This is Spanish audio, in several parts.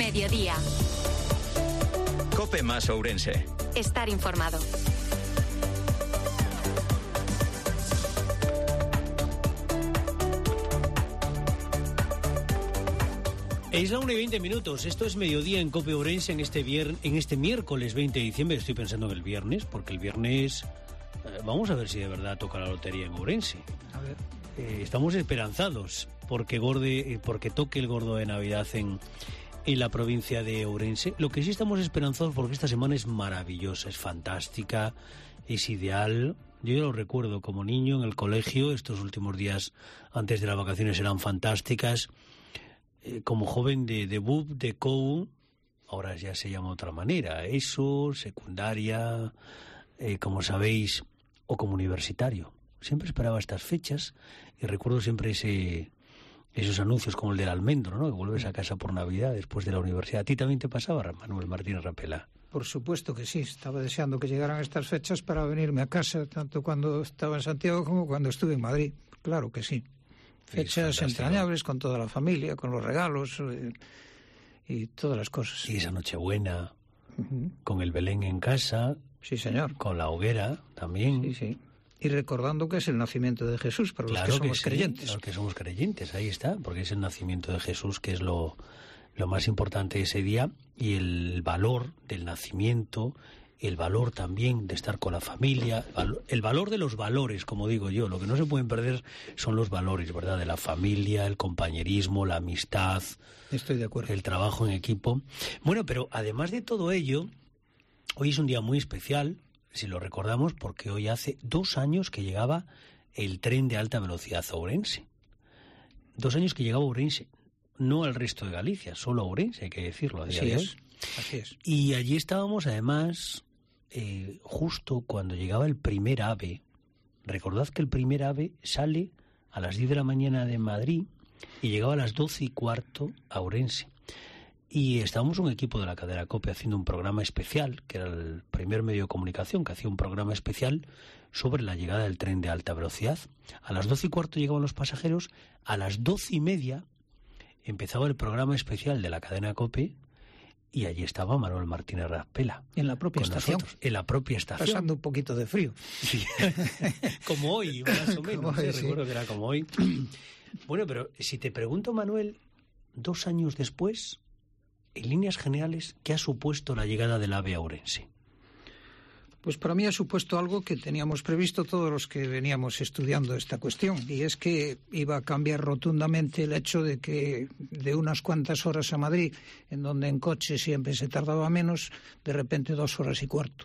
Mediodía. COPE más Ourense. Estar informado. Es la 1:20. Esto es Mediodía en COPE Ourense en este miércoles 20 de diciembre. Estoy pensando en el viernes, porque el viernes vamos a ver si de verdad toca la lotería en Ourense. A ver. Estamos esperanzados porque toque el gordo de Navidad en la provincia de Ourense. Lo que sí estamos esperanzados porque esta semana es maravillosa, es fantástica, es ideal. Yo ya lo recuerdo como niño en el colegio, estos últimos días antes de las vacaciones eran fantásticas. Como joven de BUP, de COU, ahora ya se llama de otra manera, ESO, secundaria, como sabéis, o como universitario. Siempre esperaba estas fechas y recuerdo siempre esos anuncios como el del almendro, ¿no? Que vuelves a casa por Navidad después de la universidad. ¿A ti también te pasaba, Manuel Martínez Rapela? Por supuesto que sí, estaba deseando que llegaran estas fechas para venirme a casa, tanto cuando estaba en Santiago como cuando estuve en Madrid. Claro que sí. Fechas entrañables con toda la familia, con los regalos y todas las cosas. Y esa Nochebuena, con el Belén en casa. Sí, señor. Con la hoguera también. Sí, sí. Y recordando que es el nacimiento de Jesús, para los que somos creyentes. Claro que somos creyentes, ahí está, porque es el nacimiento de Jesús que es lo más importante de ese día, y el valor del nacimiento, el valor también de estar con la familia, el valor de los valores, como digo yo. Lo que no se pueden perder son los valores, ¿verdad? De la familia, el compañerismo, la amistad. Estoy de acuerdo. El trabajo en equipo. Bueno, pero además de todo ello, hoy es un día muy especial, si lo recordamos, porque hoy hace 2 años que llegaba el tren de alta velocidad a Ourense. 2 años que llegaba a Ourense, no al resto de Galicia, solo a Ourense, hay que decirlo. Así es. Y allí estábamos, además, justo cuando llegaba el primer AVE. Recordad que el primer AVE sale a las 10 de la mañana de Madrid y llegaba a las 12:15 a Ourense. Y estábamos un equipo de la cadena COPE haciendo un programa especial, que era el primer medio de comunicación que hacía un programa especial sobre la llegada del tren de alta velocidad. A las 12:15 llegaban los pasajeros, a las 12:30 empezaba el programa especial de la cadena COPE y allí estaba Manuel Martínez Rapela. En la propia estación. En la propia estación. Pasando un poquito de frío. Sí. Como hoy, más o menos. Hoy, sí. Recuerdo que era como hoy. Bueno, pero si te pregunto, Manuel, 2 años después, en líneas generales, ¿qué ha supuesto la llegada del AVE a Ourense? Pues para mí ha supuesto algo que teníamos previsto todos los que veníamos estudiando esta cuestión, y es que iba a cambiar rotundamente el hecho de que de unas cuantas horas a Madrid, en donde en coche siempre se tardaba menos, de repente 2 horas y cuarto.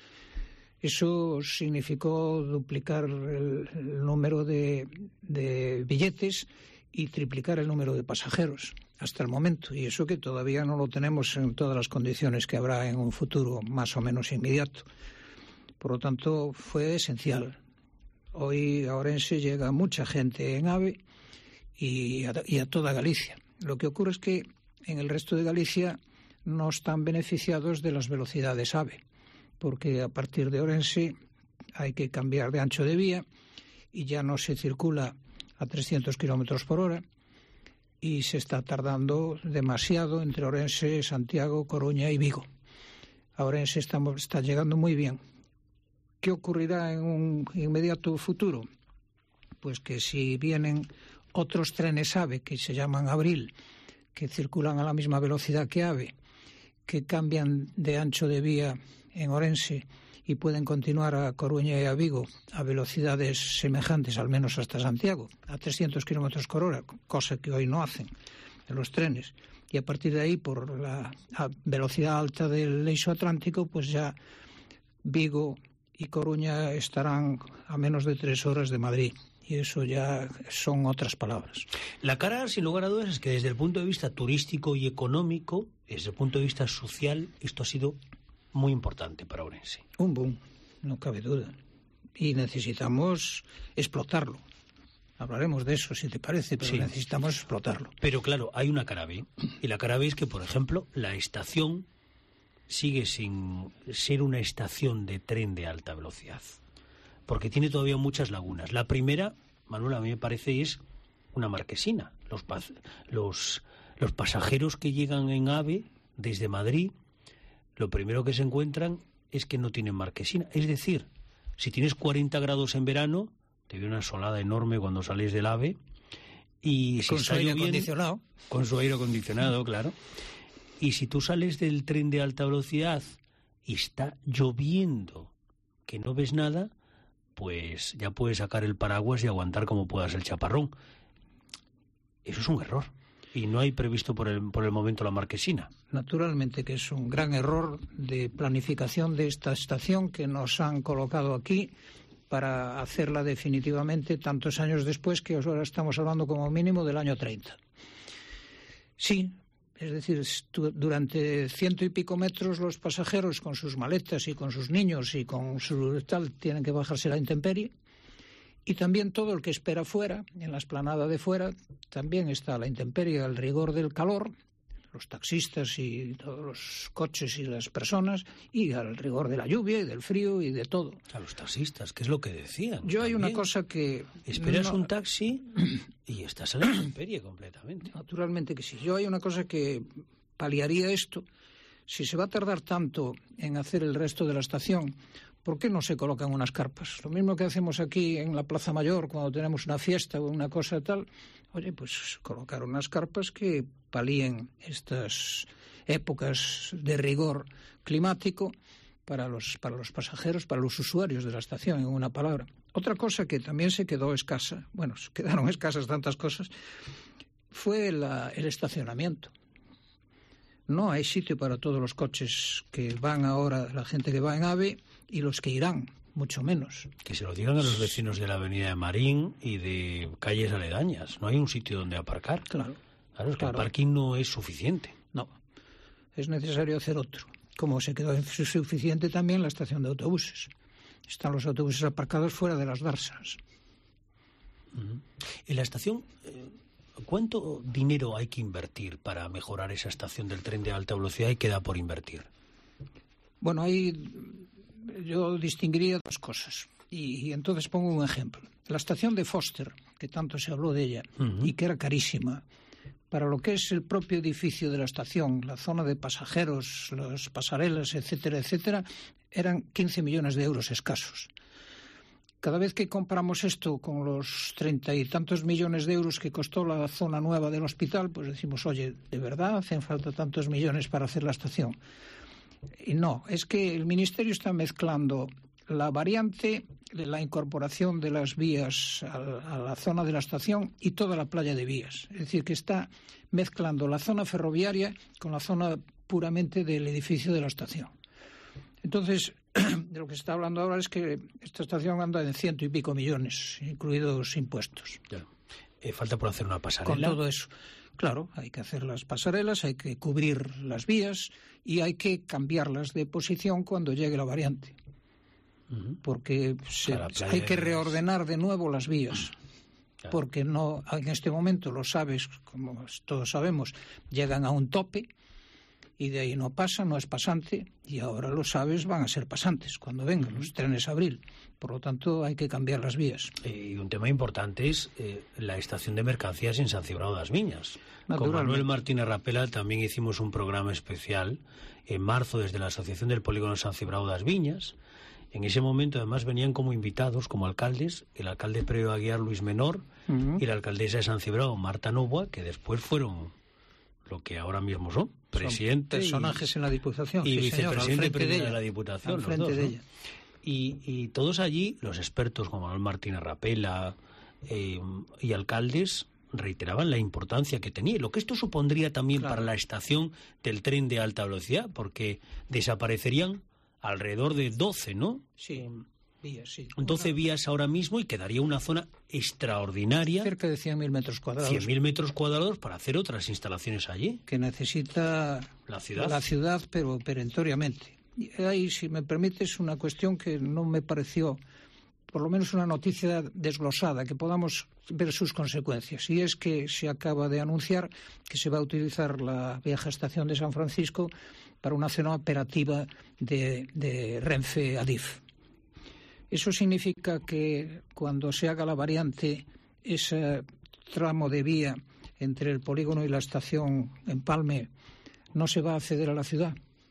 Eso significó duplicar el número de billetes y triplicar el número de pasajeros hasta el momento, y eso que todavía no lo tenemos en todas las condiciones que habrá en un futuro más o menos inmediato. Por lo tanto, fue esencial. Hoy a Ourense llega mucha gente en AVE y a toda Galicia. Lo que ocurre es que en el resto de Galicia no están beneficiados de las velocidades AVE, porque a partir de Ourense hay que cambiar de ancho de vía y ya no se circula a 300 kilómetros por hora, y se está tardando demasiado entre Ourense, Santiago, Coruña y Vigo. A Ourense está llegando muy bien. ¿Qué ocurrirá en un inmediato futuro? Pues que si vienen otros trenes AVE, que se llaman Abril, que circulan a la misma velocidad que AVE, que cambian de ancho de vía en Ourense y pueden continuar a Coruña y a Vigo a velocidades semejantes, al menos hasta Santiago, a 300 kilómetros por hora, cosa que hoy no hacen en los trenes. Y a partir de ahí, por la velocidad alta del eixo atlántico, pues ya Vigo y Coruña estarán a menos de 3 horas de Madrid. Y eso ya son otras palabras. La cara, sin lugar a dudas, es que desde el punto de vista turístico y económico, desde el punto de vista social, esto ha sido muy importante para Ourense. Un boom, no cabe duda. Y necesitamos explotarlo. Hablaremos de eso, si te parece, pero sí, necesitamos explotarlo. Pero claro, hay una cara B. Y la cara B es que, por ejemplo, la estación sigue sin ser una estación de tren de alta velocidad, porque tiene todavía muchas lagunas. La primera, Manuel, a mí me parece, es una marquesina. Los pasajeros que llegan en AVE desde Madrid, lo primero que se encuentran es que no tienen marquesina. Es decir, si tienes 40 grados en verano, te viene una solada enorme cuando sales del AVE, y si con su aire acondicionado. Con su aire acondicionado, claro. Y si tú sales del tren de alta velocidad y está lloviendo, que no ves nada, pues ya puedes sacar el paraguas y aguantar como puedas el chaparrón. Eso es un error. Y no hay previsto por el momento la marquesina. Naturalmente que es un gran error de planificación de esta estación que nos han colocado aquí para hacerla definitivamente tantos años después, que ahora estamos hablando como mínimo del año 30. Sí, es decir, durante 100 y pico metros los pasajeros con sus maletas y con sus niños y con su tal tienen que bajarse la intemperie, y también todo el que espera fuera, en la explanada de fuera, también está a la intemperie, al rigor del calor, los taxistas y todos los coches y las personas, y al rigor de la lluvia y del frío y de todo. A los taxistas, ¿qué es lo que decían? Yo hay una cosa que... Esperas un taxi y estás a la intemperie completamente. Naturalmente que sí. Yo hay una cosa que paliaría esto. Si se va a tardar tanto en hacer el resto de la estación, ¿por qué no se colocan unas carpas? Lo mismo que hacemos aquí en la Plaza Mayor cuando tenemos una fiesta o una cosa tal. Oye, pues colocar unas carpas que palíen estas épocas de rigor climático para los pasajeros, para los usuarios de la estación, en una palabra. Otra cosa que también se quedó escasa, bueno, se quedaron escasas tantas cosas, fue el estacionamiento. No hay sitio para todos los coches que van ahora, la gente que va en AVE y los que irán, mucho menos. Que se lo digan a los vecinos de la avenida de Marín y de calles aledañas. No hay un sitio donde aparcar. Claro, es que el parking no es suficiente. No, es necesario hacer otro. Como se quedó insuficiente también la estación de autobuses. Están los autobuses aparcados fuera de las darsas. En la estación... ¿Cuánto dinero hay que invertir para mejorar esa estación del tren de alta velocidad y qué da por invertir? Bueno, ahí yo distinguiría dos cosas. Y entonces pongo un ejemplo. La estación de Foster, que tanto se habló de ella, y que era carísima, para lo que es el propio edificio de la estación, la zona de pasajeros, las pasarelas, etcétera, etcétera, eran 15 millones de euros escasos. Cada vez que comparamos esto con los 30 y tantos millones de euros que costó la zona nueva del hospital, pues decimos, oye, ¿de verdad hacen falta tantos millones para hacer la estación? Y no, es que el Ministerio está mezclando la variante de la incorporación de las vías a la zona de la estación y toda la playa de vías. Es decir, que está mezclando la zona ferroviaria con la zona puramente del edificio de la estación. Entonces, de lo que se está hablando ahora es que esta estación anda en 100 y pico millones, incluidos impuestos. Falta por hacer una pasarela. Con todo eso. Claro, hay que hacer las pasarelas, hay que cubrir las vías y hay que cambiarlas de posición cuando llegue la variante. Porque hay que reordenar de nuevo las vías. Porque no, en este momento, los AVEs, como todos sabemos, llegan a un tope y de ahí no pasa, no es pasante, y ahora los AVEs van a ser pasantes cuando vengan los trenes abril. Por lo tanto, hay que cambiar las vías. Y un tema importante es la estación de mercancías en San Cibrao das Viñas. Con Manuel Martínez Rapela también hicimos un programa especial en marzo desde la Asociación del Polígono San Cibrao das Viñas. En ese momento, además, venían como invitados, como alcaldes, el alcalde previo Aguiar, Luis Menor, y la alcaldesa de San Cibrao, Marta Novoa, que después fueron lo que ahora mismo son presidente, personajes en la Diputación y vicepresidente de la Diputación, al frente de ella. Y todos allí, los expertos como Manuel Martínez Rapela y alcaldes, reiteraban la importancia que tenía, lo que esto supondría también para la estación del tren de alta velocidad, porque desaparecerían alrededor de 12, ¿no? Sí, vías, sí. 12 vías ahora mismo y quedaría una zona extraordinaria. Cerca de 100.000 metros cuadrados. 100.000 metros cuadrados para hacer otras instalaciones allí. Que necesita la ciudad, pero perentoriamente. Y ahí, si me permites, una cuestión que no me pareció, por lo menos una noticia desglosada, que podamos ver sus consecuencias. Y es que se acaba de anunciar que se va a utilizar la vieja estación de San Francisco para una zona operativa de Renfe Adif. Eso significa que cuando se haga la variante, ese tramo de vía entre el polígono y la estación Empalme no se va a acceder a la ciudad,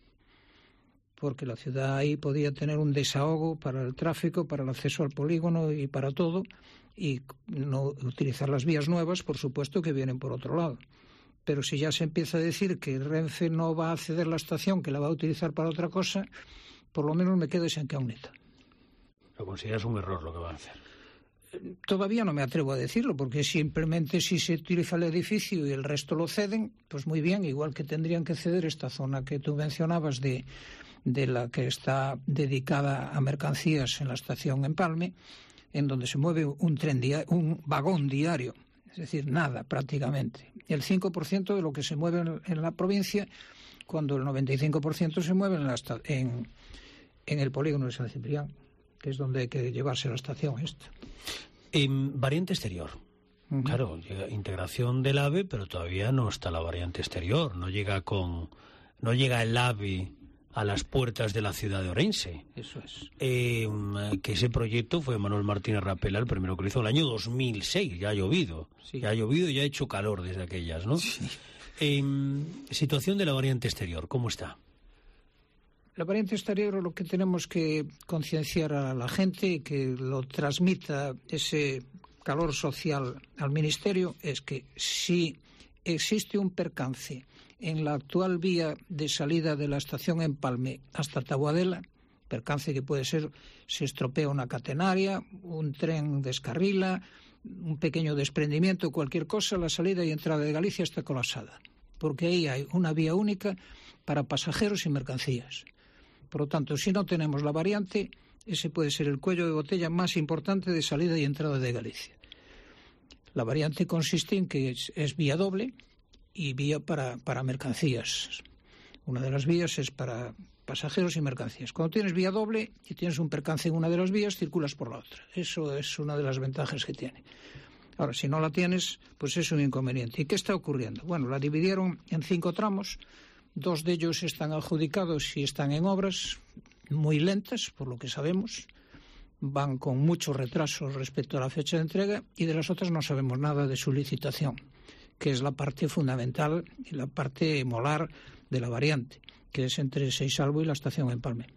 porque la ciudad ahí podía tener un desahogo para el tráfico, para el acceso al polígono y para todo, y no utilizar las vías nuevas, por supuesto, que vienen por otro lado. Pero si ya se empieza a decir que Renfe no va a acceder a la estación, que la va a utilizar para otra cosa, por lo menos me quedo esa incógnita. ¿Lo consideras un error lo que va a hacer? Todavía no me atrevo a decirlo, porque simplemente si se utiliza el edificio y el resto lo ceden, pues muy bien, igual que tendrían que ceder esta zona que tú mencionabas de la que está dedicada a mercancías en la estación Empalme, en donde se mueve un vagón diario, es decir, nada prácticamente. El 5% de lo que se mueve en la provincia, cuando el 95% se mueve en el polígono de San Ciprián, que es donde hay que llevarse la estación esta. Variante exterior. Claro, llega integración del AVE, pero todavía no está la variante exterior. No llega el AVE a las puertas de la ciudad de Orense. Eso es. Que ese proyecto fue Manuel Martínez Rapela, el primero que lo hizo en el año 2006. Ya ha llovido. Sí. Ya ha llovido y ya ha hecho calor desde aquellas, ¿no? Sí. Situación de la variante exterior, ¿cómo está? La variante exterior, lo que tenemos que concienciar a la gente y que lo transmita ese calor social al Ministerio es que si existe un percance en la actual vía de salida de la estación Empalme hasta Taboadela, percance que puede ser, se estropea una catenaria, un tren descarrila, un pequeño desprendimiento, cualquier cosa, la salida y entrada de Galicia está colapsada, porque ahí hay una vía única para pasajeros y mercancías. Por lo tanto, si no tenemos la variante, ese puede ser el cuello de botella más importante de salida y entrada de Galicia. La variante consiste en que es vía doble y vía para mercancías. Una de las vías es para pasajeros y mercancías. Cuando tienes vía doble y tienes un percance en una de las vías, circulas por la otra. Eso es una de las ventajas que tiene. Ahora, si no la tienes, pues es un inconveniente. ¿Y qué está ocurriendo? Bueno, la dividieron en 5 tramos. 2 de ellos están adjudicados y están en obras muy lentas, por lo que sabemos. Van con mucho retraso respecto a la fecha de entrega, y de las otras no sabemos nada de su licitación, que es la parte fundamental y la parte molar de la variante, que es entre Seisalvo y la estación Empalme.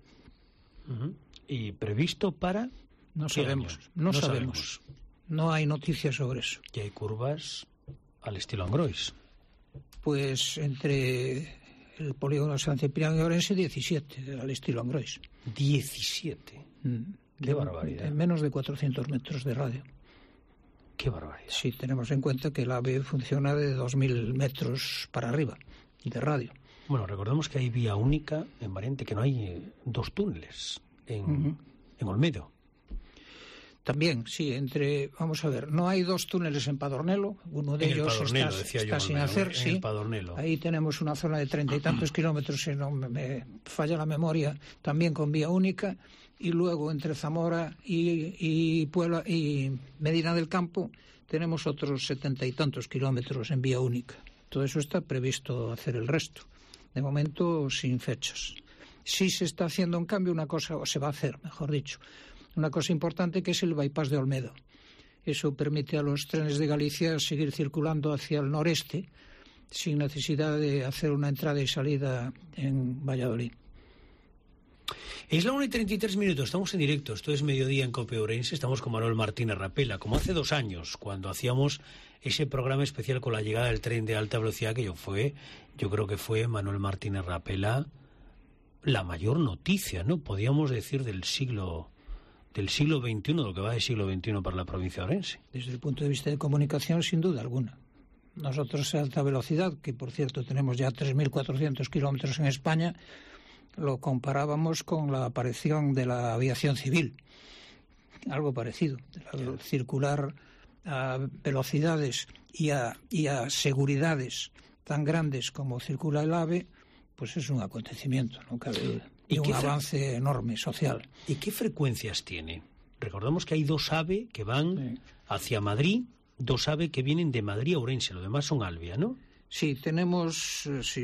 ¿Y previsto para? No sabemos. No sabemos. No hay noticias sobre eso. ¿Y hay curvas al estilo Angrois? Pues entre el polígono de San Ciprián y Orense, 17, al estilo Angrois. 17. Qué barbaridad. En menos de 400 metros de radio. Qué barbaridad. Sí, tenemos en cuenta que el AVE funciona de 2.000 metros para arriba de radio. Bueno, recordemos que hay vía única en variante, que no hay 2 túneles en Olmedo. También, sí, vamos a ver, no hay 2 túneles en Padornelo, uno de ellos está sin hacer, sí. Ahí tenemos una zona de 30 y tantos kilómetros, si no me falla la memoria, también con vía única, y luego entre Zamora y Puebla y Medina del Campo tenemos otros 70 y tantos kilómetros en vía única. Todo eso está previsto hacer el resto, de momento sin fechas. Sí se está haciendo un cambio, una cosa, o se va a hacer, mejor dicho, una cosa importante, que es el bypass de Olmedo. Eso permite a los trenes de Galicia seguir circulando hacia el noreste sin necesidad de hacer una entrada y salida en Valladolid. Es la 1:33, estamos en directo, esto es Mediodía en COPE Ourense, estamos con Manuel Martínez Rapela, como hace 2 años, cuando hacíamos ese programa especial con la llegada del tren de alta velocidad, que yo creo que fue Manuel Martínez Rapela la mayor noticia, ¿no? Podríamos decir del siglo XXI, lo que va del siglo XXI para la provincia de Orense. Desde el punto de vista de comunicación, sin duda alguna. Nosotros a alta velocidad, que por cierto tenemos ya 3.400 kilómetros en España, lo comparábamos con la aparición de la aviación civil. Algo parecido. Circular a velocidades y a seguridades tan grandes como circula el AVE, pues es un acontecimiento, no cabe duda. Y un avance enorme social. ¿Y qué frecuencias tiene? Recordamos que hay 2 AVE que van hacia Madrid, 2 AVE que vienen de Madrid a Ourense, lo demás son Alvia, ¿no? Sí, tenemos,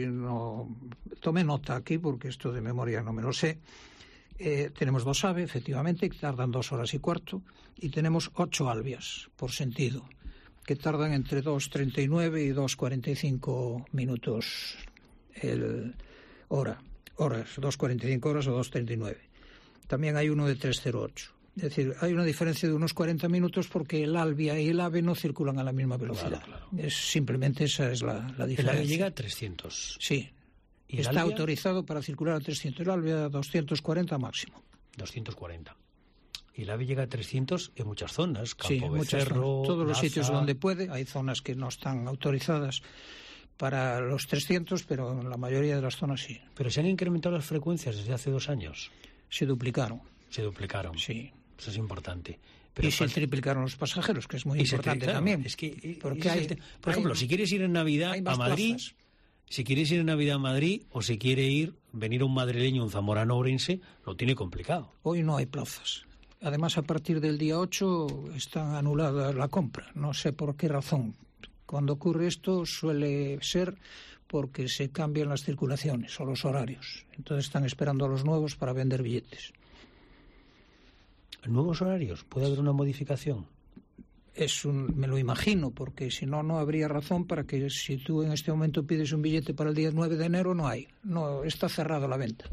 tomé nota aquí porque esto de memoria no me lo sé, tenemos 2 AVE, efectivamente, que tardan 2 horas y cuarto, y tenemos 8 Alvias por sentido, que tardan entre 2:39 y 2:45 minutos horas, 2.45 horas o 2.39. También hay uno de 3.08. Es decir, hay una diferencia de unos 40 minutos porque el Albia y el AVE no circulan a la misma velocidad. Claro. Simplemente esa es la diferencia. El AVE llega a 300. Sí. Está autorizado para circular a 300. El Albia a 240 máximo. 240. Y el AVE llega a 300 en muchas zonas. Campo Becerro, muchas zonas. Todos los sitios donde puede. Hay zonas que no están autorizadas para los 300, pero en la mayoría de las zonas sí. ¿Pero se han incrementado las frecuencias desde hace 2 años? Se duplicaron. Sí. Eso es importante. Pero se triplicaron los pasajeros, que es muy importante también. Es que, por ejemplo, si quieres ir en Navidad a Madrid, o si quiere venir un madrileño, un zamorano orense, lo tiene complicado. Hoy no hay plazas. Además, a partir del día 8 está anulada la compra. No sé por qué razón. Cuando ocurre esto suele ser porque se cambian las circulaciones o los horarios. Entonces están esperando a los nuevos para vender billetes. ¿Nuevos horarios? ¿Puede haber una modificación? Me lo imagino, porque si no, no habría razón para que si tú en este momento pides un billete para el día 9 de enero, no hay. No, está cerrada la venta.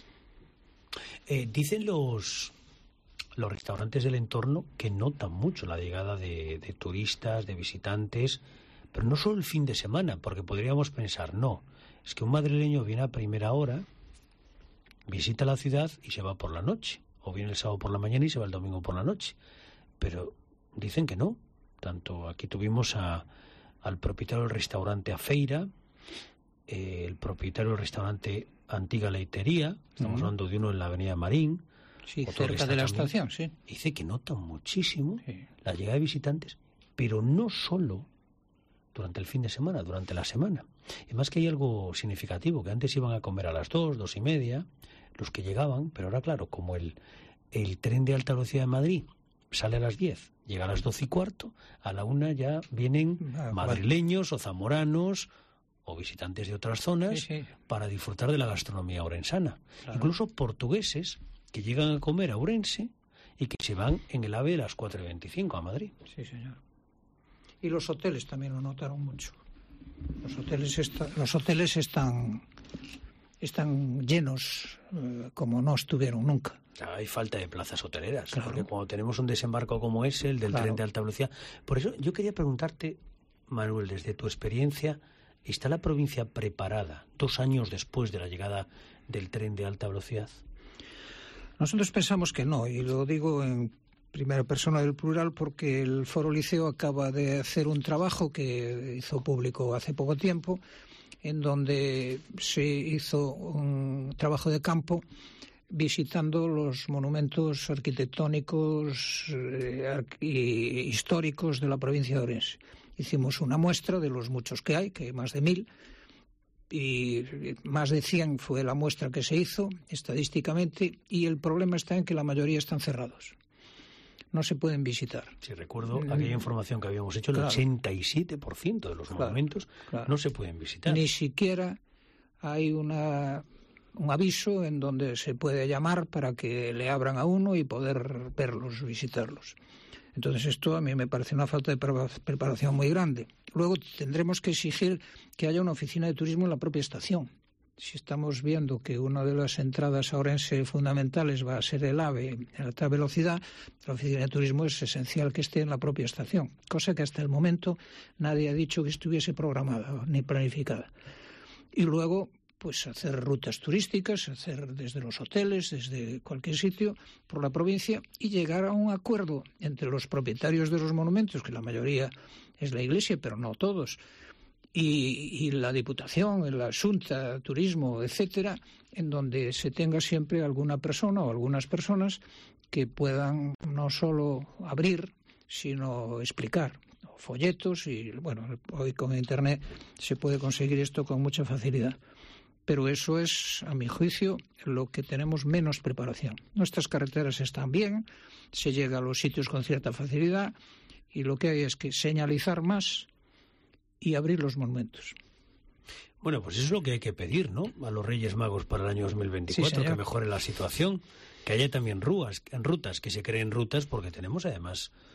Dicen los restaurantes del entorno que notan mucho la llegada de turistas, de visitantes, pero no solo el fin de semana, porque podríamos pensar, no, es que un madrileño viene a primera hora, visita la ciudad y se va por la noche. O viene el sábado por la mañana y se va el domingo por la noche. Pero dicen que no. Tanto aquí tuvimos al propietario del restaurante Afeira, el propietario del restaurante Antiga Leitería, estamos hablando de uno en la avenida Marín. Sí, cerca de la estación, sí. Dice que notan muchísimo la llegada de visitantes, pero no solo durante el fin de semana, durante la semana. Además que hay algo significativo, que antes iban a comer a las 2, 2:30... los que llegaban, pero ahora claro, como el tren de alta velocidad de Madrid sale a las 10, llega a las 12:15, a la 1 ya vienen madrileños o zamoranos o visitantes de otras zonas para disfrutar de la gastronomía orensana. Claro. Incluso portugueses que llegan a comer a Ourense y que se van en el AVE de las 4:25 a Madrid. Sí, señor. Y los hoteles también lo notaron mucho. Los hoteles están llenos como no estuvieron nunca. Hay falta de plazas hoteleras, claro. Porque cuando tenemos un desembarco como ese, el del tren de alta velocidad... Por eso yo quería preguntarte, Manuel, desde tu experiencia, ¿está la provincia preparada 2 años después de la llegada del tren de alta velocidad? Nosotros pensamos que no, y lo digo en primera persona del plural porque el Foro Liceo acaba de hacer un trabajo que hizo público hace poco tiempo, en donde se hizo un trabajo de campo visitando los monumentos arquitectónicos y históricos de la provincia de Ourense. Hicimos una muestra de los muchos que hay, que hay más de 1.000, y más de 100 fue la muestra que se hizo estadísticamente, y el problema está en que la mayoría están cerrados. No se pueden visitar. Si recuerdo aquella información que habíamos hecho, el 87% de los monumentos no se pueden visitar. Ni siquiera hay un aviso en donde se puede llamar para que le abran a uno y poder verlos, visitarlos. Entonces esto a mí me parece una falta de preparación muy grande. Luego tendremos que exigir que haya una oficina de turismo en la propia estación. Si estamos viendo que una de las entradas a Ourense fundamentales va a ser el AVE en alta velocidad, la oficina de turismo es esencial que esté en la propia estación, cosa que hasta el momento nadie ha dicho que estuviese programada ni planificada. Y luego, pues hacer rutas turísticas, hacer desde los hoteles, desde cualquier sitio por la provincia y llegar a un acuerdo entre los propietarios de los monumentos, que la mayoría es la Iglesia, pero no todos, y la Diputación, la Xunta, Turismo, etcétera, en donde se tenga siempre alguna persona o algunas personas que puedan no solo abrir, sino explicar, folletos, y bueno, hoy con Internet se puede conseguir esto con mucha facilidad. Pero eso es, a mi juicio, lo que tenemos menos preparación. Nuestras carreteras están bien, se llega a los sitios con cierta facilidad, y lo que hay es que señalizar más y abrir los monumentos. Bueno, pues eso es lo que hay que pedir, ¿no?, a los Reyes Magos para el año 2024, que mejore la situación, que haya también rutas, que se creen rutas, porque tenemos además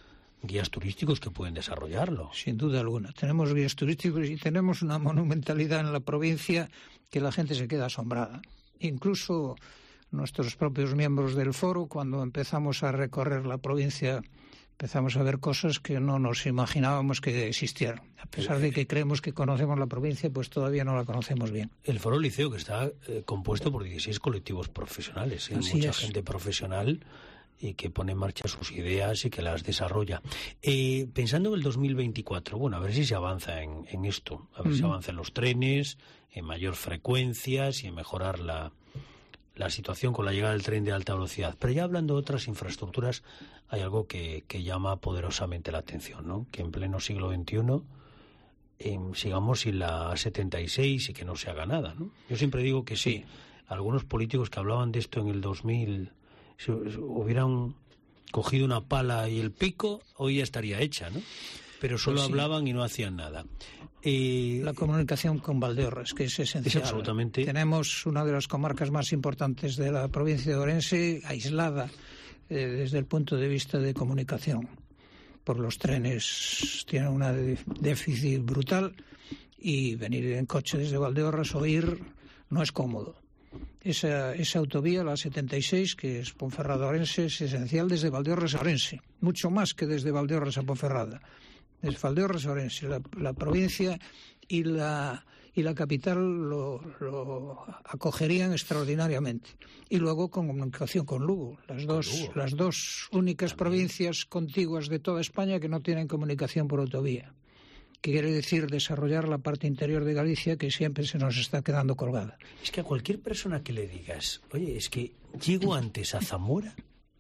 guías turísticos que pueden desarrollarlo. Sin duda alguna. Tenemos guías turísticos y tenemos una monumentalidad en la provincia que la gente se queda asombrada. Incluso nuestros propios miembros del foro, cuando empezamos a recorrer la provincia, empezamos a ver cosas que no nos imaginábamos que existieran. A pesar de que creemos que conocemos la provincia, pues todavía no la conocemos bien. El Foro Liceo, que está compuesto por 16 colectivos profesionales, mucha gente profesional y que pone en marcha sus ideas y que las desarrolla. Pensando en el 2024, bueno, a ver si se avanza en esto, a ver si avanza en los trenes, en mayor frecuencia, y en mejorar la situación con la llegada del tren de alta velocidad. Pero ya hablando de otras infraestructuras, hay algo que llama poderosamente la atención, ¿no? Que en pleno siglo XXI sigamos sin la A76 y que no se haga nada, ¿no? Yo siempre digo que sí. Algunos políticos que hablaban de esto en el 2000, si hubieran cogido una pala y el pico, hoy ya estaría hecha, ¿no? Pero solo hablaban y no hacían nada. La comunicación con Valdeorras, que es esencial. Es absolutamente. Tenemos una de las comarcas más importantes de la provincia de Ourense, aislada desde el punto de vista de comunicación. Por los trenes tienen un déficit brutal y venir en coche desde Valdeorras o ir no es cómodo. Esa autovía, la 76, que es Ponferrada-Ourense, es esencial desde Valdeorras a Ourense, mucho más que desde Valdeorras a Ponferrada. Desde Valdeorras a Ourense, la provincia y la capital lo acogerían extraordinariamente. Y luego con comunicación con Lugo, las dos únicas provincias contiguas de toda España que no tienen comunicación por autovía, que quiere decir desarrollar la parte interior de Galicia, que siempre se nos está quedando colgada. Es que a cualquier persona que le digas, oye, es que llego antes a Zamora,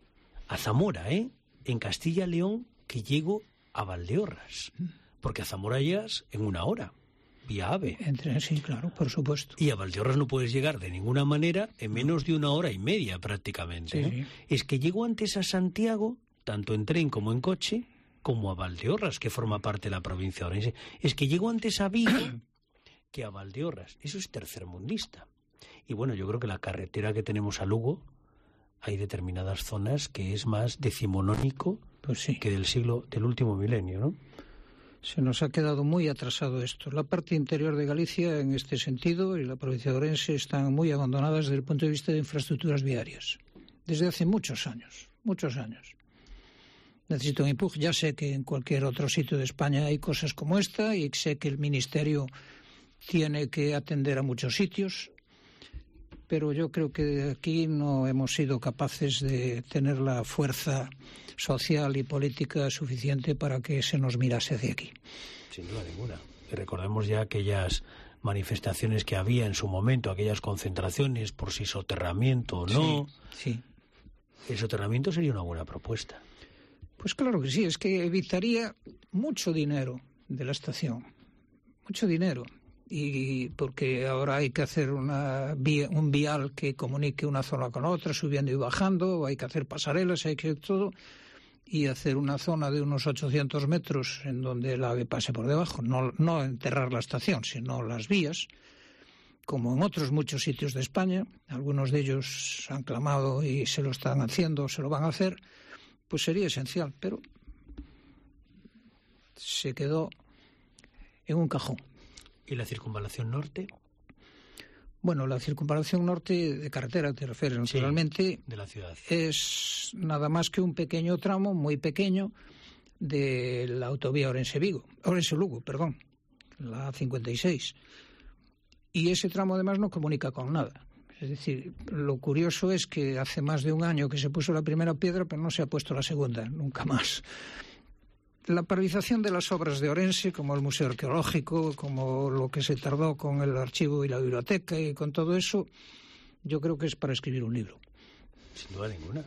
en Castilla y León, que llego a Valdeorras, porque a Zamora llegas en 1 hora, vía AVE. Sí, claro, por supuesto. Y a Valdeorras no puedes llegar de ninguna manera en menos de 1 hora y media prácticamente, ¿no? Sí. Es que llego antes a Santiago, tanto en tren como en coche, como a Valdeorras, que forma parte de la provincia de Ourense. Es que llego antes a Vigo que a Valdeorras. Eso es tercermundista. Y bueno, yo creo que la carretera que tenemos a Lugo, hay determinadas zonas que es más decimonónico que del último milenio, ¿no? Se nos ha quedado muy atrasado esto. La parte interior de Galicia, en este sentido, y la provincia de Ourense están muy abandonadas desde el punto de vista de infraestructuras viarias. Desde hace muchos años. Necesito un empuje. Ya sé que en cualquier otro sitio de España hay cosas como esta y sé que el Ministerio tiene que atender a muchos sitios, pero yo creo que aquí no hemos sido capaces de tener la fuerza social y política suficiente para que se nos mirase hacia aquí. Sin duda ninguna. Y recordemos ya aquellas manifestaciones que había en su momento, aquellas concentraciones por si soterramiento o no. Sí. El soterramiento sería una buena propuesta. Pues claro que sí, es que evitaría mucho dinero de la estación, mucho dinero. Y porque ahora hay que hacer un vial que comunique una zona con otra, subiendo y bajando, hay que hacer pasarelas, hay que todo, y hacer una zona de unos 800 metros en donde el AVE pase por debajo, no enterrar la estación, sino las vías, como en otros muchos sitios de España. Algunos de ellos han clamado y se lo están haciendo, se lo van a hacer, pues sería esencial, pero se quedó en un cajón. ¿Y la circunvalación norte? Bueno, la circunvalación norte de carretera, te refieres, naturalmente, de la ciudad. Es nada más que un pequeño tramo, muy pequeño, de la autovía Ourense-Lugo, la A56. Y ese tramo además no comunica con nada. Es decir, lo curioso es que hace más de 1 año que se puso la primera piedra, pero no se ha puesto la segunda, nunca más. La paralización de las obras de Ourense, como el Museo Arqueológico, como lo que se tardó con el archivo y la biblioteca y con todo eso, yo creo que es para escribir un libro. Sin duda ninguna.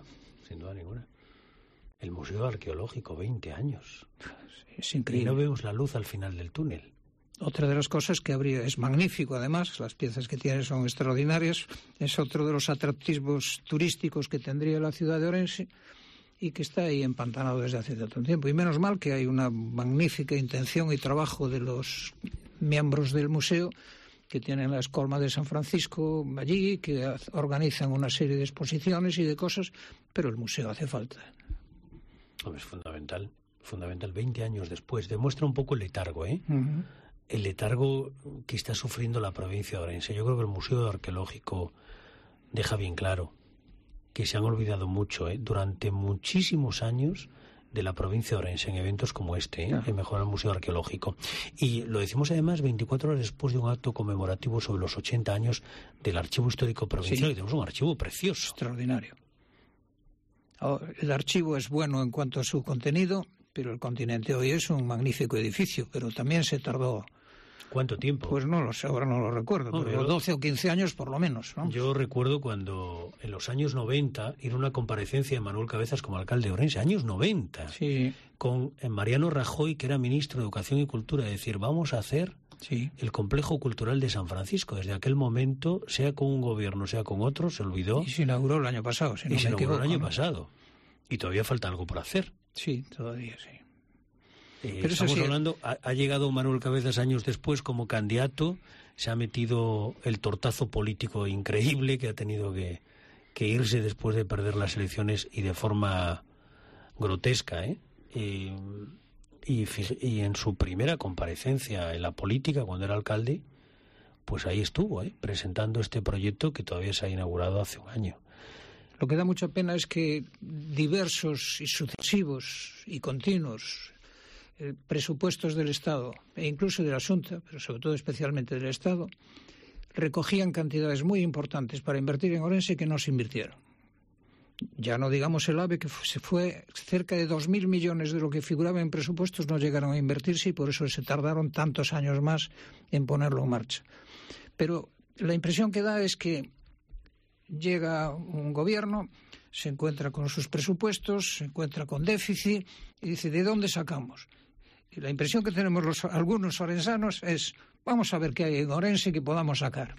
El Museo Arqueológico, 20 años. Es increíble. Y no vemos la luz al final del túnel. Otra de las cosas que habría, es magnífico además, las piezas que tiene son extraordinarias, es otro de los atractivos turísticos que tendría la ciudad de Ourense, y que está ahí empantanado desde hace tanto tiempo. Y menos mal que hay una magnífica intención y trabajo de los miembros del museo, que tienen la Escolma de San Francisco allí, que organizan una serie de exposiciones y de cosas, pero el museo hace falta. Es fundamental. fundamental, 20 años después, demuestra un poco el letargo, el letargo que está sufriendo la provincia de Orense. Yo creo que el Museo Arqueológico deja bien claro que se han olvidado mucho, durante muchísimos años, de la provincia de Orense en eventos como este, Claro. en mejorar el Museo Arqueológico. Y lo decimos además 24 horas después de un acto conmemorativo sobre los 80 años del Archivo Histórico Provincial. Sí. Y tenemos un archivo precioso. Extraordinario. El archivo es bueno en cuanto a su contenido, pero el Continente hoy es un magnífico edificio, pero también se tardó, ¿Cuánto tiempo? pues no lo sé, ahora no lo recuerdo, No, pero yo- 12 o 15 años por lo menos, ¿no? Yo recuerdo cuando en los años 90 ir a una comparecencia de Manuel Cabezas como alcalde de Orense, años 90, Sí, con Mariano Rajoy, que era ministro de Educación y Cultura, decir, vamos a hacer sí. el complejo cultural de San Francisco. Desde aquel momento, sea con un gobierno, sea con otro, se olvidó Y se inauguró el año pasado, si no y se me inauguró equivoco. el año ¿no? pasado. Y todavía falta algo por hacer. Sí, todavía sí. Pero eso estamos sí, hablando, ha llegado Manuel Cabezas años después como candidato, se ha metido el tortazo político increíble que ha tenido que irse después de perder las elecciones y de forma grotesca, y en su primera comparecencia en la política, cuando era alcalde, pues ahí estuvo, presentando este proyecto que todavía se ha inaugurado hace un año. Lo que da mucha pena es que diversos y sucesivos y continuos presupuestos del Estado, e incluso de la Xunta, pero sobre todo especialmente del Estado, recogían cantidades muy importantes para invertir en Orense que no se invirtieron. Ya no digamos el AVE, que se fue cerca de 2.000 millones de lo que figuraba en presupuestos, no llegaron a invertirse y por eso se tardaron tantos años más en ponerlo en marcha. Pero la impresión que da es que llega un gobierno, se encuentra con sus presupuestos, se encuentra con déficit y dice, ¿de dónde sacamos? Y la impresión que tenemos algunos orensanos es, vamos a ver qué hay en Orense que podamos sacar.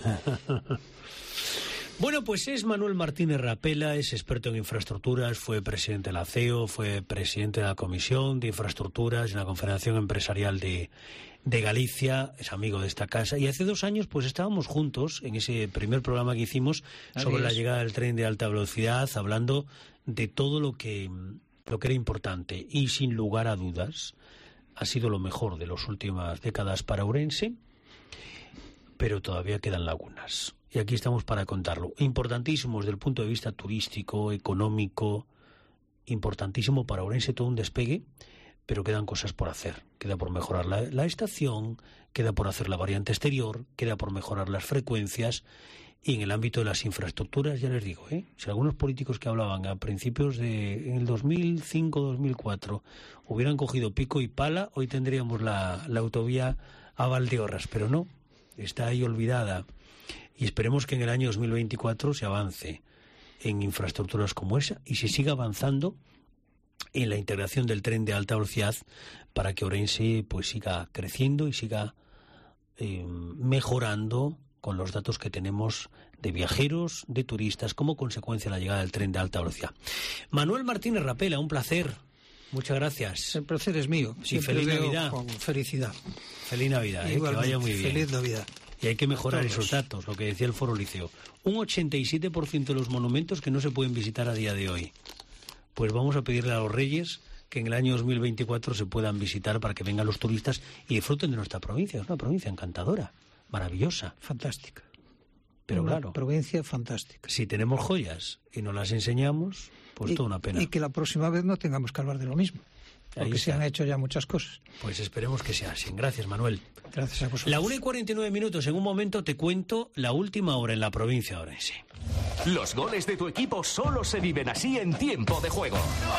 Bueno, pues es Manuel Martínez Rapela, es experto en infraestructuras, fue presidente de la CEO, fue presidente de la Comisión de Infraestructuras en la Confederación Empresarial de Galicia, es amigo de esta casa, y hace 2 años pues estábamos juntos en ese primer programa que hicimos sobre la llegada del tren de alta velocidad, hablando de todo lo que era importante, y sin lugar a dudas ha sido lo mejor de las últimas décadas para Ourense, pero todavía quedan lagunas. Y aquí estamos para contarlo. Importantísimo desde el punto de vista turístico, económico, importantísimo para Ourense todo un despegue, pero quedan cosas por hacer. Queda por mejorar la estación, queda por hacer la variante exterior, queda por mejorar las frecuencias, y en el ámbito de las infraestructuras, ya les digo, si algunos políticos que hablaban a principios en el 2005-2004 hubieran cogido pico y pala, hoy tendríamos la autovía a Valdeorras, pero no, está ahí olvidada. Y esperemos que en el año 2024 se avance en infraestructuras como esa y se siga avanzando en la integración del tren de alta velocidad para que Ourense pues siga creciendo y siga mejorando con los datos que tenemos de viajeros, de turistas, como consecuencia de la llegada del tren de alta velocidad. Manuel Martínez Rapela, un placer. Muchas gracias. El placer es mío. Y feliz Navidad. Con felicidad. Feliz Navidad, que vaya muy bien. Feliz Navidad. Y hay que mejorar esos datos, lo que decía el Foro Liceo. Un 87% de los monumentos que no se pueden visitar a día de hoy. Pues vamos a pedirle a los Reyes que en el año 2024 se puedan visitar para que vengan los turistas y disfruten de nuestra provincia. Es una provincia encantadora, maravillosa. Fantástica. Pero una claro, provincia fantástica. si tenemos joyas y no las enseñamos, pues toda una pena. Y que la próxima vez no tengamos que hablar de lo mismo. Ahí Porque se está. han hecho ya muchas cosas. Pues esperemos que sea así. Gracias, Manuel. Gracias a vosotros. La 1:49. En un momento te cuento la última hora en la provincia de Ourense. Los goles de tu equipo solo se viven así en tiempo de juego.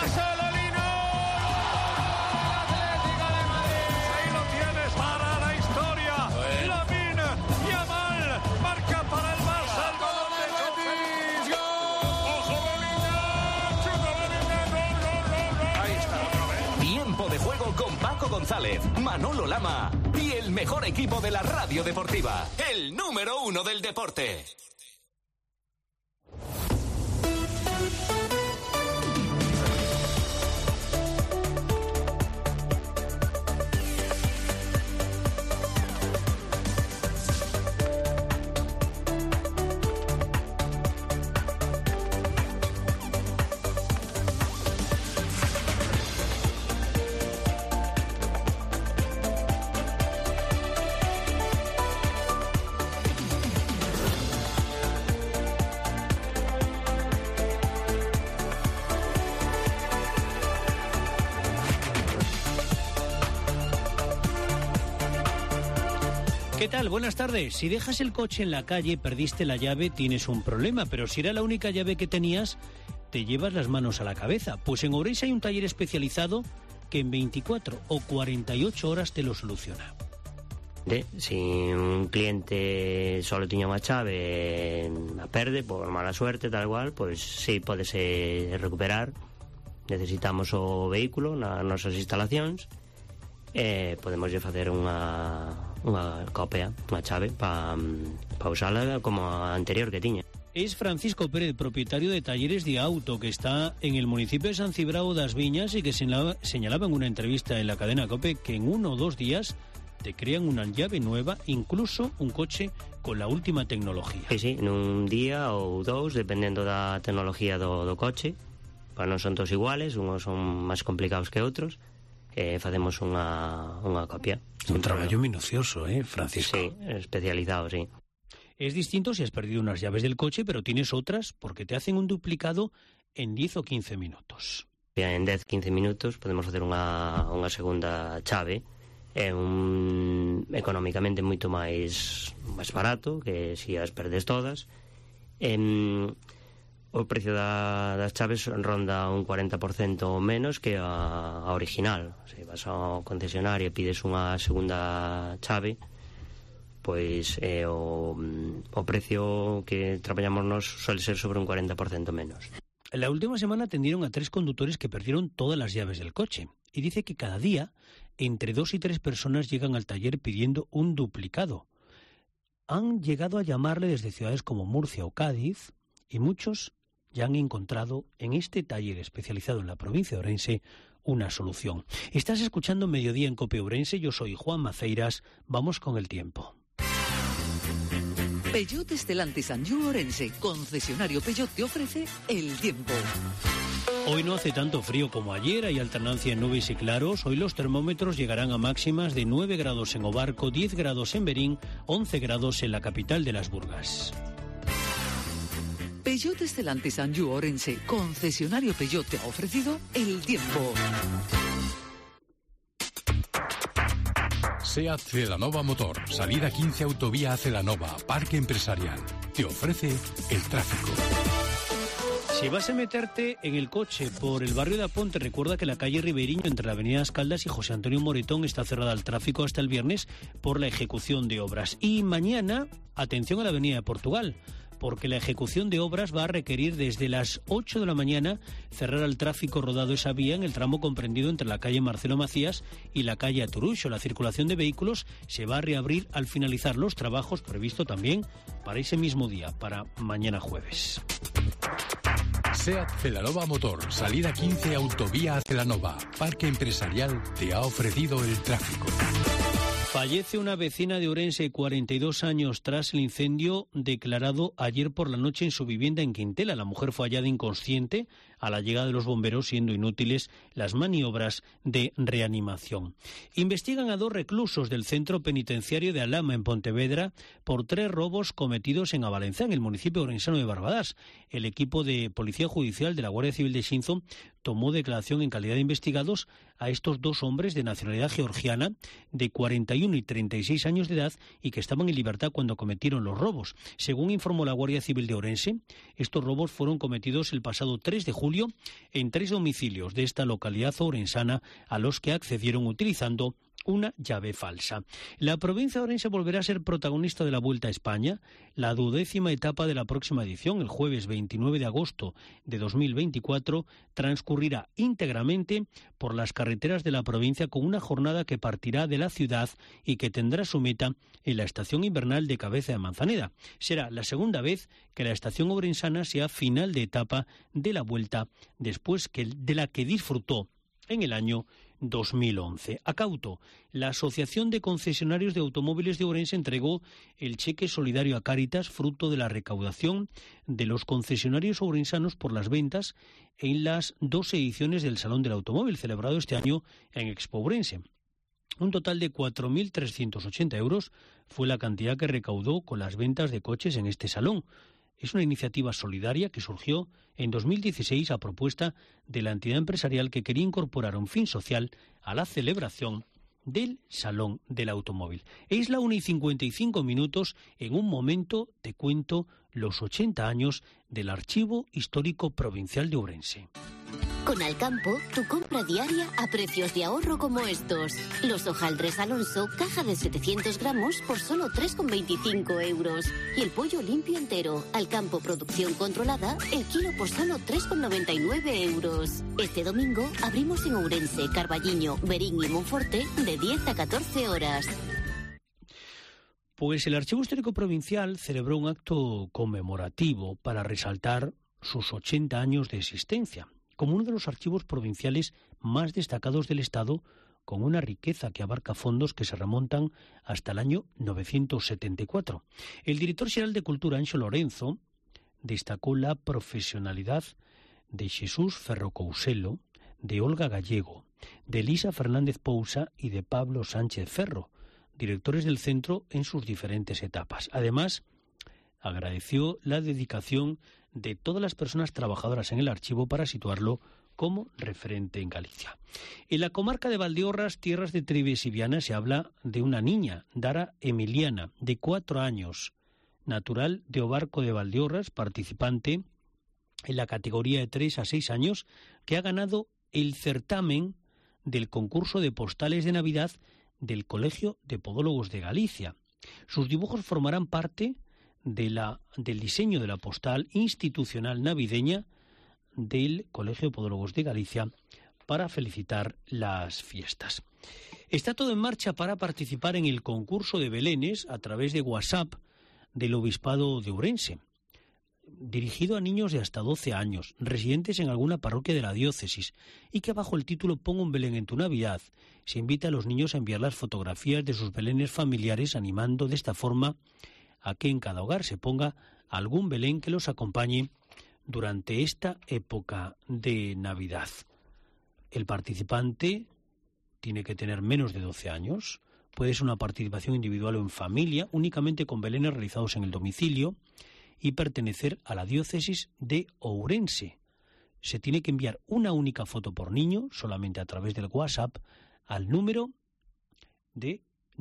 Ahí lo tienes para la historia. Lamine Yamal marca para el Barça. El gol de Betis. ¡Ojo, Bellingham! ¡Chuta Bellingham! ¡Gol! Ahí está otra vez. Tiempo de juego con Paco González, Manolo Lama y el mejor equipo de la radio deportiva. El número 1 del deporte. ¿Qué tal? Buenas tardes. Si dejas el coche en la calle, perdiste la llave, tienes un problema. Pero si era la única llave que tenías, te llevas las manos a la cabeza. Pues en Ourense hay un taller especializado que en 24 o 48 horas te lo soluciona. Si un cliente solo tiña unha chave a perde por mala suerte, tal cual, pois sí, podese recuperar. Necesitamos o vehículo nas nosas instalacións e podemos facer unha copia, unha chave para usala como a anterior que tiña. Es Francisco Pérez, propietario de Talleres de Auto, que está en el municipio de San Cibrao das Viñas y que señalaba en una entrevista en la cadena COPE que en 1 o 2 días te crean una llave nueva, incluso un coche con la última tecnología. Sí, en un día ou 2, dependendo da tecnología do coche. Pues non son todos iguales, unos son máis complicados que outros. Facemos unha copia. Un traballo minucioso, Francisco? Sí, especializado, sí. Es distinto si has perdido unas llaves del coche, pero tienes otras porque te hacen un duplicado en 10 o 15 minutos. En 10-15 minutos podemos facer unha segunda chave. É económicamente moito máis barato que se as perdes todas. O precio das chaves ronda un 40% menos que a original. Se vas ao concesionario e pides unha segunda chave, pois o precio que traballamos nos suele ser sobre un 40% menos. La última semana atendieron a 3 conductores que perdieron todas las llaves del coche. Y dice que cada día entre 2 y 3 personas llegan al taller pidiendo un duplicado. Han llegado a llamarle desde ciudades como Murcia o Cádiz y muchos ya han encontrado en este taller especializado en la provincia de Ourense una solución. Estás escuchando Mediodía en COPE Ourense, yo soy Juan Maceiras, vamos con el tiempo. Peugeot Stellantis Anjou Ourense, concesionario Peugeot, te ofrece el tiempo. Hoy no hace tanto frío como ayer, hay alternancia en nubes y claros. Hoy los termómetros llegarán a máximas de 9 grados en Obarco, 10 grados en Berín, 11 grados en la capital de Las Burgas. Peugeot Stellantis Anjou Ourense, concesionario Peugeot, te ha ofrecido el tiempo. SEAT Celanova Motor, salida 15 autovía a Celanova, parque empresarial. Te ofrece el tráfico. Si vas a meterte en el coche por el barrio de Aponte, recuerda que la calle Ribeirinho entre la avenida Escaldas y José Antonio Moretón está cerrada al tráfico hasta el viernes por la ejecución de obras. Y mañana, atención a la avenida de Portugal, porque la ejecución de obras va a requerir desde las 8 de la mañana cerrar al tráfico rodado esa vía en el tramo comprendido entre la calle Marcelo Macías y la calle Aturuxo. La circulación de vehículos se va a reabrir al finalizar los trabajos previsto también para ese mismo día, para mañana jueves. SEAT Celanova Motor, salida 15 autovía a Celanova, parque empresarial, te ha ofrecido el tráfico. Fallece una vecina de Ourense, 42 años, tras el incendio declarado ayer por la noche en su vivienda en Quintela. La mujer fue hallada inconsciente a la llegada de los bomberos, siendo inútiles las maniobras de reanimación. Investigan a 2 reclusos del centro penitenciario de Alhama, en Pontevedra, por 3 robos cometidos en Avalenzá, en el municipio orensano de Barbadas. El equipo de Policía Judicial de la Guardia Civil de Xinzo tomó declaración en calidad de investigados a estos 2 hombres de nacionalidad georgiana, de 41 y 36 años de edad, y que estaban en libertad cuando cometieron los robos. Según informó la Guardia Civil de Ourense, estos robos fueron cometidos el pasado 3 de julio en 3 domicilios de esta localidad orensana, a los que accedieron utilizando una llave falsa. La provincia de Ourense volverá a ser protagonista de la Vuelta a España, la 12ª etapa de la próxima edición, el jueves 29 de agosto de 2024, transcurrirá íntegramente por las carreteras de la provincia, con una jornada que partirá de la ciudad y que tendrá su meta en la estación invernal de Cabeza de Manzaneda. Será la segunda vez que la estación orensana sea final de etapa de la Vuelta, después de la que disfrutó en el año 2011. Acauto, la Asociación de Concesionarios de Automóviles de Ourense entregó el cheque solidario a Cáritas, fruto de la recaudación de los concesionarios ourensanos por las ventas en las 2 ediciones del Salón del Automóvil, celebrado este año en Expo Ourense. Un total de 4.380 euros fue la cantidad que recaudó con las ventas de coches en este salón. Es una iniciativa solidaria que surgió en 2016 a propuesta de la entidad empresarial, que quería incorporar un fin social a la celebración del Salón del Automóvil. Es la 1:55. En un momento te cuento los 80 años del Archivo Histórico Provincial de Ourense. Con Alcampo, tu compra diaria a precios de ahorro como estos. Los hojaldres Alonso, caja de 700 gramos por solo 3,25 euros. Y el pollo limpio entero, Alcampo Producción Controlada, el kilo por solo 3,99 euros. Este domingo abrimos en Ourense, Carballiño, Berín y Monforte de 10 a 14 horas. Pues el Archivo Histórico Provincial celebró un acto conmemorativo para resaltar sus 80 años de existencia, como uno de los archivos provinciales más destacados del Estado, con una riqueza que abarca fondos que se remontan hasta el año 974. El director xeral de Cultura, Anxo Lorenzo, destacó la profesionalidad de Xesús Ferro Couselo, de Olga Gallego, de Elisa Fernández Pousa y de Pablo Sánchez Ferro, directores del centro en sus diferentes etapas. Además, agradeció la dedicación de todas las personas trabajadoras en el archivo para situarlo como referente en Galicia. En la comarca de Valdeorras, tierras de Trives y Viana, se habla de una niña, Dara Emiliana, de 4 años, natural de Obarco de Valdeorras, participante en la categoría de 3 a 6 años, que ha ganado el certamen del concurso de postales de Navidad del Colegio de Podólogos de Galicia. Sus dibujos formarán parte del diseño de la postal institucional navideña del Colegio de Podólogos de Galicia para felicitar las fiestas. Está todo en marcha para participar en el concurso de belenes a través de WhatsApp del Obispado de Ourense, dirigido a niños de hasta 12 años, residentes en alguna parroquia de la diócesis, y que bajo el título Pon un Belén en tu Navidad se invita a los niños a enviar las fotografías de sus belenes familiares, animando de esta forma a que en cada hogar se ponga algún Belén que los acompañe durante esta época de Navidad. El participante tiene que tener menos de 12 años, puede ser una participación individual o en familia, únicamente con belenes realizados en el domicilio, y pertenecer a la diócesis de Ourense. Se tiene que enviar una única foto por niño, solamente a través del WhatsApp, al número de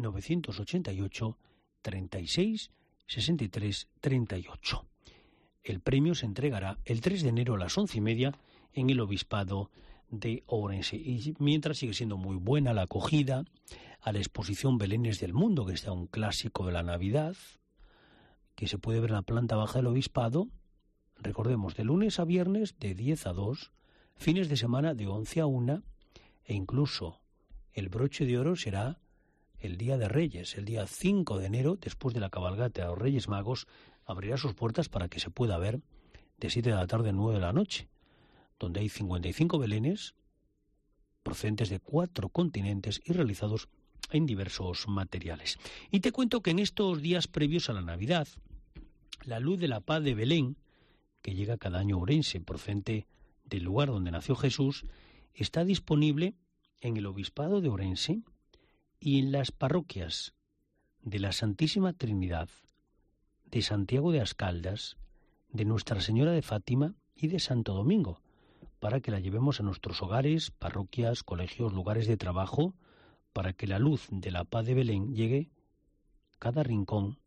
988 36 63 38. El premio se entregará el 3 de enero a las 11:30 en el Obispado de Ourense. Y mientras sigue siendo muy buena la acogida a la exposición Belenes del Mundo, que está un clásico de la Navidad, que se puede ver en la planta baja del Obispado, recordemos, de lunes a viernes de 10 a 2, fines de semana de 11 a 1, e incluso el broche de oro será el Día de Reyes, el día 5 de enero, después de la cabalgata de los Reyes Magos, abrirá sus puertas para que se pueda ver de 7 de la tarde a 9 de la noche, donde hay 55 belenes procedentes de 4 continentes y realizados en diversos materiales. Y te cuento que en estos días previos a la Navidad, la luz de la paz de Belén, que llega cada año a Ourense, procedente del lugar donde nació Jesús, está disponible en el Obispado de Ourense y en las parroquias de la Santísima Trinidad, de Santiago de Ascaldas, de Nuestra Señora de Fátima y de Santo Domingo, para que la llevemos a nuestros hogares, parroquias, colegios, lugares de trabajo, para que la luz de la paz de Belén llegue a cada rincón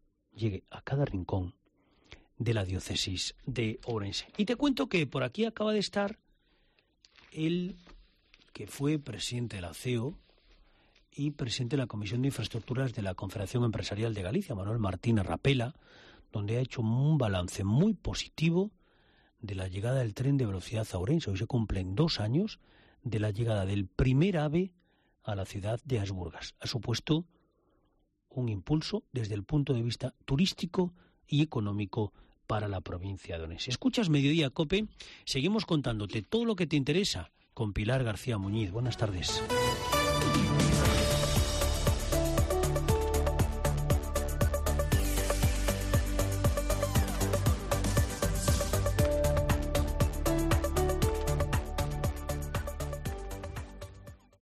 de la diócesis de Ourense. Y te cuento que por aquí acaba de estar el que fue presidente de la CEO y presidente de la Comisión de Infraestructuras de la Confederación Empresarial de Galicia, Manuel Martínez Rapela, donde ha hecho un balance muy positivo de la llegada del tren de velocidad a Ourense. Hoy se cumplen 2 años de la llegada del primer AVE a la ciudad de Asburgas. Ha supuesto un impulso desde el punto de vista turístico y económico para la provincia de Ourense. Escuchas Mediodía COPE, seguimos contándote todo lo que te interesa con Pilar García Muñiz. Buenas tardes.